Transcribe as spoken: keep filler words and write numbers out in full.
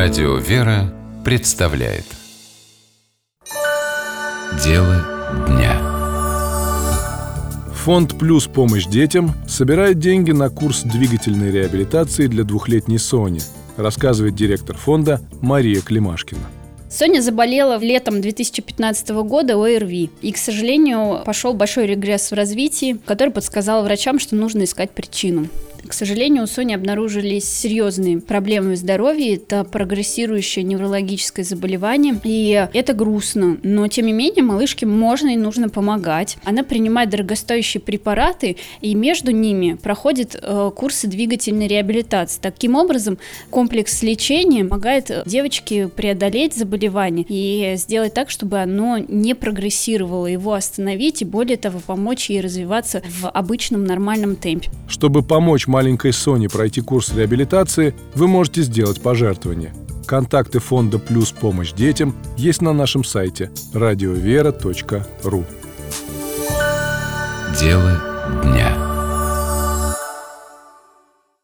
Радио «Вера» представляет Дело дня. Фонд «Плюс. Помощь детям» собирает деньги на курс двигательной реабилитации для двухлетней Сони, рассказывает директор фонда Мария Климашкина. Соня заболела летом две тысячи пятнадцатого года ОРВИ. И, к сожалению, пошел большой регресс в развитии, который подсказал врачам, что нужно искать причину. К сожалению, у Сони обнаружились серьезные проблемы здоровья. Это прогрессирующее неврологическое заболевание. И это грустно. Но, тем не менее, малышке можно и нужно помогать. Она принимает дорогостоящие препараты, и между ними проходит э, курсы двигательной реабилитации. Таким образом, комплекс лечения помогает девочке преодолеть заболевание и сделать так, чтобы оно не прогрессировало, его остановить и, более того, помочь ей развиваться в обычном нормальном темпе. Чтобы помочь маленькой Соне пройти курс реабилитации, вы можете сделать пожертвование. Контакты фонда «Плюс. Помощь детям» есть на нашем сайте радиовера точка ру. Дело дня.